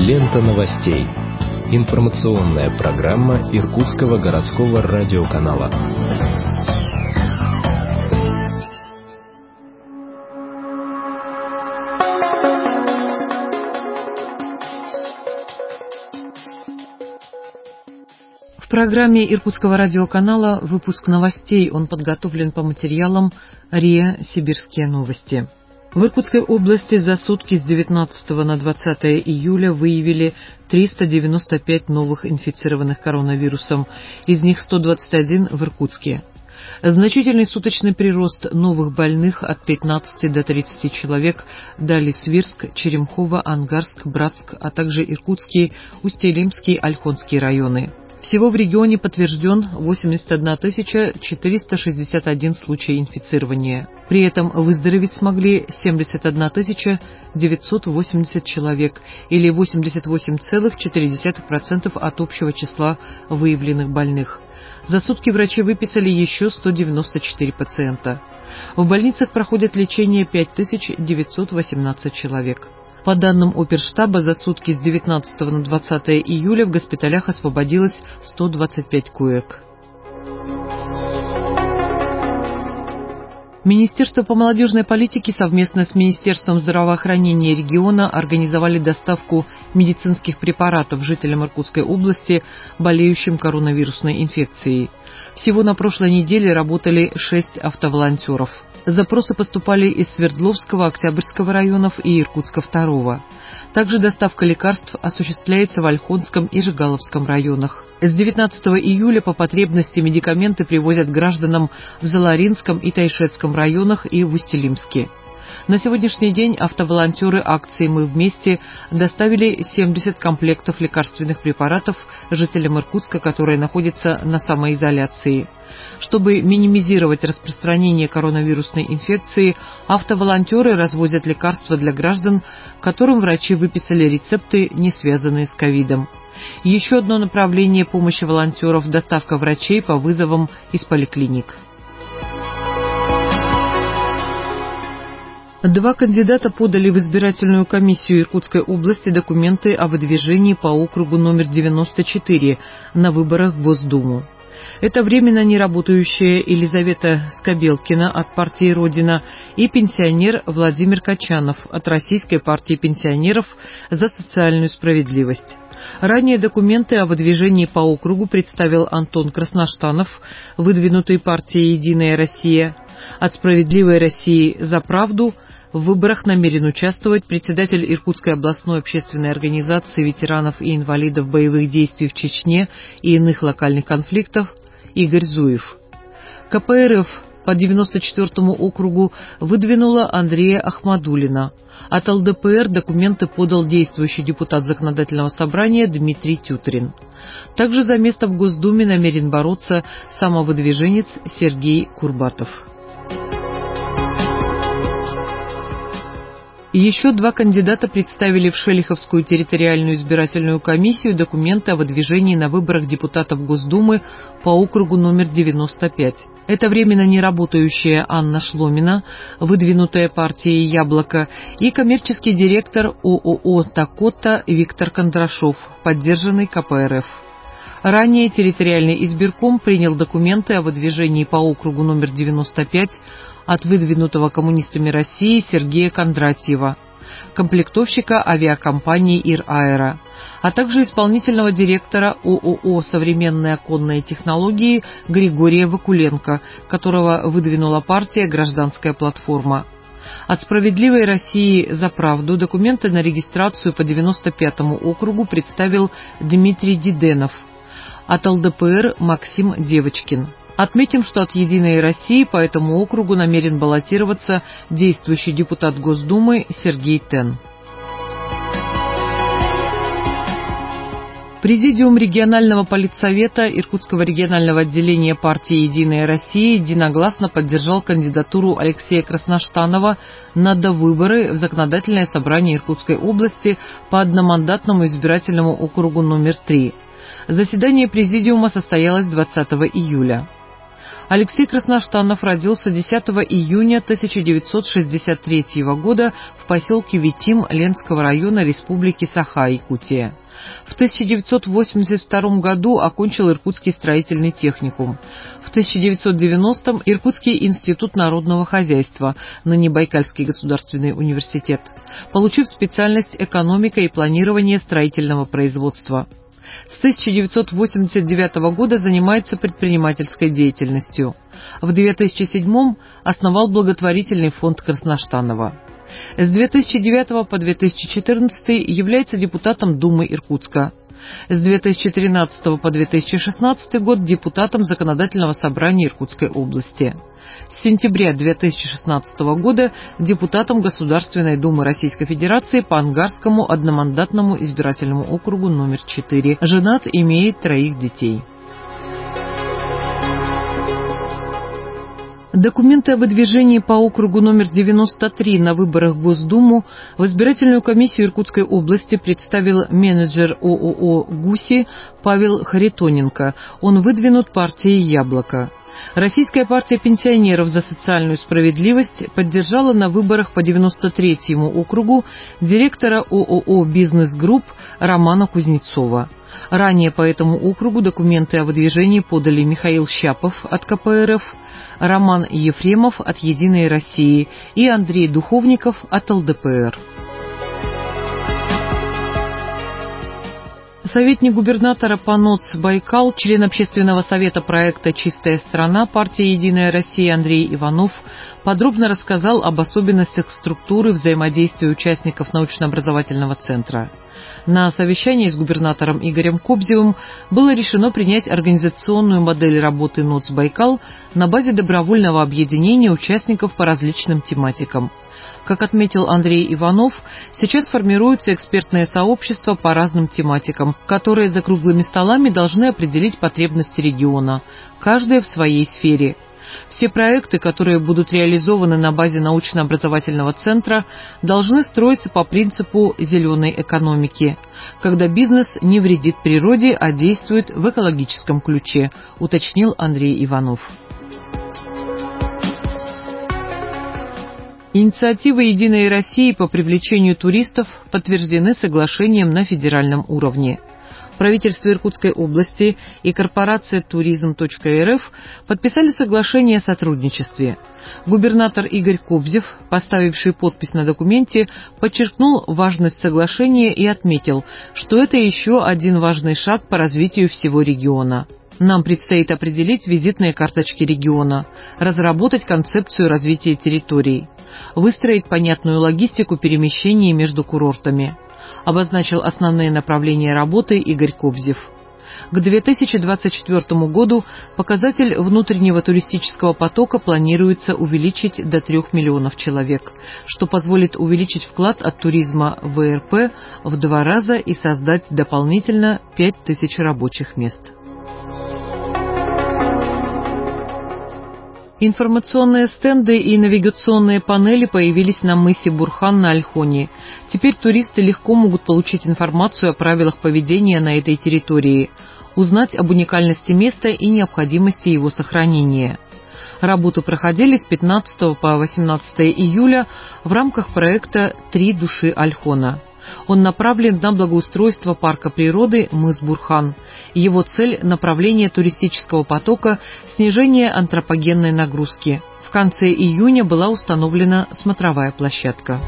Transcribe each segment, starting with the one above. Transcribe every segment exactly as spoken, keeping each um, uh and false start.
Лента новостей. Информационная программа Иркутского городского радиоканала. В программе Иркутского радиоканала выпуск новостей. Он подготовлен по материалам РИА «Сибирские новости». В Иркутской области за сутки с девятнадцатого на двадцатое июля выявили триста девяносто пять новых инфицированных коронавирусом, из них сто двадцать один в Иркутске. Значительный суточный прирост новых больных от пятнадцати до тридцати человек дали Свирск, Черемхово, Ангарск, Братск, а также Иркутский, Усть-Илимский, Ольхонский районы. Всего в регионе подтвержден восемьдесят одна тысяча четыреста шестьдесят один случай инфицирования. При этом выздороветь смогли семьдесят одна тысяча девятьсот восемьдесят человек, или восемьдесят восемь целых четыре десятых процента от общего числа выявленных больных. За сутки врачи выписали еще сто девяносто четыре пациента. В больницах проходят лечение пять тысяч девятьсот восемнадцать человек. По данным оперштаба, за сутки с девятнадцатого на двадцатое июля в госпиталях освободилось сто двадцать пять коек. Министерство по молодежной политике совместно с Министерством здравоохранения региона организовали доставку медицинских препаратов жителям Иркутской области, болеющим коронавирусной инфекцией. Всего на прошлой неделе работали шесть автоволонтеров. Запросы поступали из Свердловского, Октябрьского районов и Иркутска-второго. Также доставка лекарств осуществляется в Ольхонском и Жигаловском районах. С девятнадцатого июля по потребности медикаменты привозят гражданам в Заларинском и Тайшетском районах и в Усть-Илимске. На сегодняшний день автоволонтеры акции «Мы вместе» доставили семьдесят комплектов лекарственных препаратов жителям Иркутска, которые находятся на самоизоляции. Чтобы минимизировать распространение коронавирусной инфекции, автоволонтеры развозят лекарства для граждан, которым врачи выписали рецепты, не связанные с ковидом. Еще одно направление помощи волонтеров – доставка врачей по вызовам из поликлиник. Два кандидата подали в избирательную комиссию Иркутской области документы о выдвижении по округу номер девяносто четыре на выборах в Госдуму. Это временно неработающая Елизавета Скобелкина от партии «Родина» и пенсионер Владимир Качанов от Российской партии пенсионеров за социальную справедливость. Ранее документы о выдвижении по округу представил Антон Красноштанов, выдвинутый партией «Единая Россия». От «Справедливой России за правду» в выборах намерен участвовать председатель Иркутской областной общественной организации ветеранов и инвалидов боевых действий в Чечне и иных локальных конфликтов Игорь Зуев. КПРФ по девяносто четвёртому округу выдвинула Андрея Ахмадуллина. От ЛДПР документы подал действующий депутат Законодательного собрания Дмитрий Тютрин. Также за место в Госдуме намерен бороться самовыдвиженец Сергей Курбатов. Еще два кандидата представили в Шелиховскую территориальную избирательную комиссию документы о выдвижении на выборах депутатов Госдумы по округу номер девяносто пять. Это временно неработающая Анна Шломина, выдвинутая партией «Яблоко», и коммерческий директор ООО «Такота» Виктор Кондрашов, поддержанный КПРФ. Ранее территориальный избирком принял документы о выдвижении по округу номер девяносто пять от выдвинутого коммунистами России Сергея Кондратьева, комплектовщика авиакомпании «Ир-Аэро», а также исполнительного директора ООО «Современные оконные технологии» Григория Вакуленко, которого выдвинула партия «Гражданская платформа». От «Справедливой России за правду» документы на регистрацию по девяносто пятому округу представил Дмитрий Диденов, от ЛДПР Максим Девочкин. Отметим, что от «Единой России» по этому округу намерен баллотироваться действующий депутат Госдумы Сергей Тен. Президиум регионального политсовета Иркутского регионального отделения партии «Единая Россия» единогласно поддержал кандидатуру Алексея Красноштанова на довыборы в Законодательное собрание Иркутской области по одномандатному избирательному округу номер три. Заседание президиума состоялось двадцатого июля. Алексей Красноштанов родился десятого июня тысяча девятьсот шестьдесят третьего года в поселке Витим Ленского района Республики Саха-Якутия. В тысяча девятьсот восемьдесят втором году окончил Иркутский строительный техникум. В тысяча девятьсот девяностом – Иркутский институт народного хозяйства, ныне Байкальский государственный университет, получив специальность экономика и планирование строительного производства. С тысяча девятьсот восемьдесят девятого года занимается предпринимательской деятельностью. В две тысячи седьмом основал благотворительный фонд Красноштанова. С две тысячи девятого по две тысячи четырнадцатый является депутатом Думы Иркутска. С две тысячи тринадцатого по две тысячи шестнадцатый год депутатом Законодательного собрания Иркутской области. С сентября две тысячи шестнадцатого года депутатом Государственной Думы Российской Федерации по Ангарскому одномандатному избирательному округу номер четыре. Женат, имеет троих детей. Документы о выдвижении по округу номер девяносто три на выборах в Госдуму в избирательную комиссию Иркутской области представил менеджер ООО «Гуси» Павел Харитоненко. Он выдвинут партией «Яблоко». Российская партия пенсионеров за социальную справедливость поддержала на выборах по девяносто третьему округу директора ООО «Бизнес Групп» Романа Кузнецова. Ранее по этому округу документы о выдвижении подали Михаил Щапов от ка пэ эр эф, Роман Ефремов от «Единой России» и Андрей Духовников от эл дэ пэ эр. Советник губернатора по НОЦ-Байкал, член общественного совета проекта «Чистая страна» партии «Единая Россия» Андрей Иванов подробно рассказал об особенностях структуры взаимодействия участников научно-образовательного центра. На совещании с губернатором Игорем Кобзевым было решено принять организационную модель работы НОЦ-Байкал на базе добровольного объединения участников по различным тематикам. Как отметил Андрей Иванов, сейчас формируется экспертное сообщество по разным тематикам, которые за круглыми столами должны определить потребности региона, каждая в своей сфере. Все проекты, которые будут реализованы на базе научно-образовательного центра, должны строиться по принципу зеленой экономики, когда бизнес не вредит природе, а действует в экологическом ключе, уточнил Андрей Иванов. Инициативы «Единой России» по привлечению туристов подтверждены соглашением на федеральном уровне. Правительство Иркутской области и корпорация туризм точка эр эф подписали соглашение о сотрудничестве. Губернатор Игорь Кобзев, поставивший подпись на документе, подчеркнул важность соглашения и отметил, что это еще один важный шаг по развитию всего региона. Нам предстоит определить визитные карточки региона, разработать концепцию развития территорий, выстроить понятную логистику перемещений между курортами, обозначил основные направления работы Игорь Кобзев. К две тысячи двадцать четвёртому году показатель внутреннего туристического потока планируется увеличить до трех миллионов человек, что позволит увеличить вклад от туризма в вэ эр пэ в два раза и создать дополнительно пять тысяч рабочих мест. Информационные стенды и навигационные панели появились на мысе Бурхан на Ольхоне. Теперь туристы легко могут получить информацию о правилах поведения на этой территории, узнать об уникальности места и необходимости его сохранения. Работы проходили с пятнадцатого по восемнадцатое июля в рамках проекта «Три души Ольхона». Он направлен на благоустройство парка природы мыс Бурхан. Его цель – направление туристического потока, снижение антропогенной нагрузки. В конце июня была установлена смотровая площадка.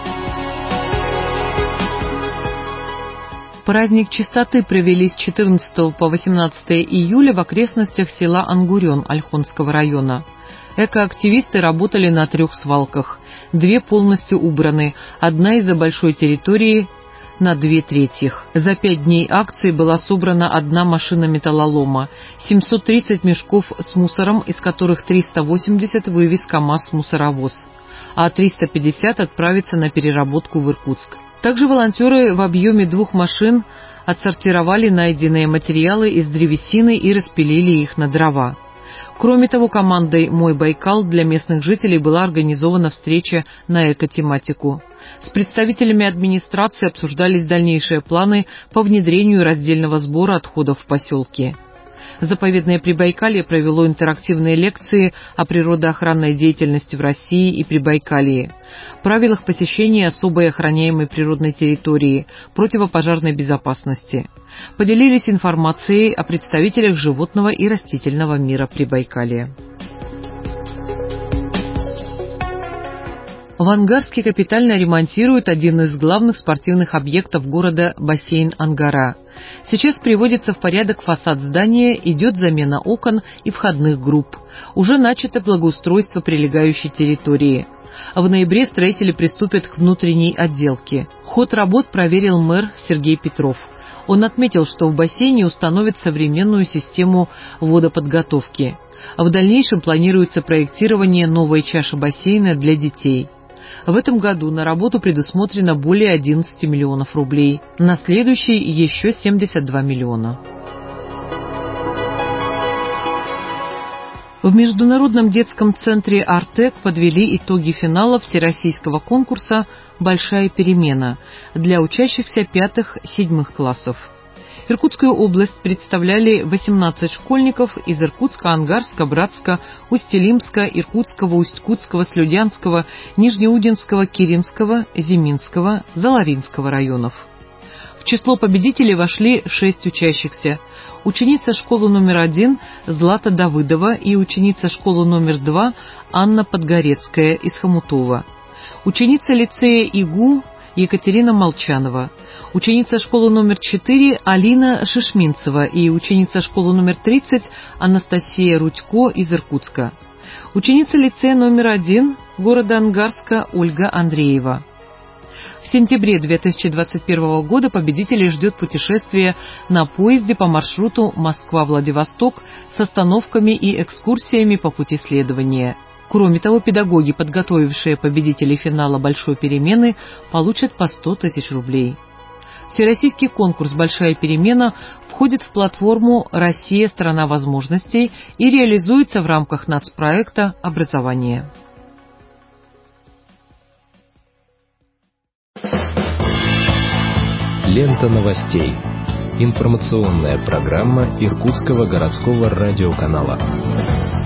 Праздник чистоты провели с четырнадцатого по восемнадцатое июля в окрестностях села Ангурен Ольхонского района. Экоактивисты работали на трех свалках. Две полностью убраны, одна из-за большой территории на две трети. За пять дней акции была собрана одна машина металлолома, семьсот тридцать мешков с мусором, из которых триста восемьдесят вывез КАМАЗ-мусоровоз, а триста пятьдесят отправится на переработку в Иркутск. Также волонтеры в объеме двух машин отсортировали найденные материалы из древесины и распилили их на дрова. Кроме того, командой «Мой Байкал» для местных жителей была организована встреча на экотематику. С представителями администрации обсуждались дальнейшие планы по внедрению раздельного сбора отходов в поселке. Заповедное Прибайкалье провело интерактивные лекции о природоохранной деятельности в России и Прибайкалье, правилах посещения особой охраняемой природной территории, противопожарной безопасности. Поделились информацией о представителях животного и растительного мира Прибайкалья. В Ангарске капитально ремонтируют один из главных спортивных объектов города – бассейн Ангара. Сейчас приводится в порядок фасад здания, идет замена окон и входных групп. Уже начато благоустройство прилегающей территории. В ноябре строители приступят к внутренней отделке. Ход работ проверил мэр Сергей Петров. Он отметил, что в бассейне установят современную систему водоподготовки. В дальнейшем планируется проектирование новой чаши бассейна для детей. В этом году на работу предусмотрено более одиннадцати миллионов рублей, на следующий еще семьдесят два миллиона. В Международном детском центре «Артек» подвели итоги финала всероссийского конкурса «Большая перемена» для учащихся пятых-седьмых классов. Иркутскую область представляли восемнадцать школьников из Иркутска, Ангарска, Братска, Усть-Илимска, Иркутского, Усть-Кутского, Слюдянского, Нижнеудинского, Киринского, Зиминского, Заларинского районов. В число победителей вошли шесть учащихся. Ученица школы номер один Злата Давыдова и ученица школы номер два Анна Подгорецкая из Хомутова. Ученица лицея ИГУ Екатерина Молчанова, ученица школы номер четыре Алина Шишминцева и ученица школы номер тридцать Анастасия Рудько из Иркутска. Ученица лицея номер один города Ангарска Ольга Андреева. В сентябре две тысячи двадцать первого года победителей ждет путешествие на поезде по маршруту Москва-Владивосток с остановками и экскурсиями по пути следования. Кроме того, педагоги, подготовившие победителей финала «Большой перемены», получат по сто тысяч рублей. Всероссийский конкурс «Большая перемена» входит в платформу «Россия – страна возможностей» и реализуется в рамках нацпроекта «Образование». Лента новостей. Информационная программа Иркутского городского радиоканала.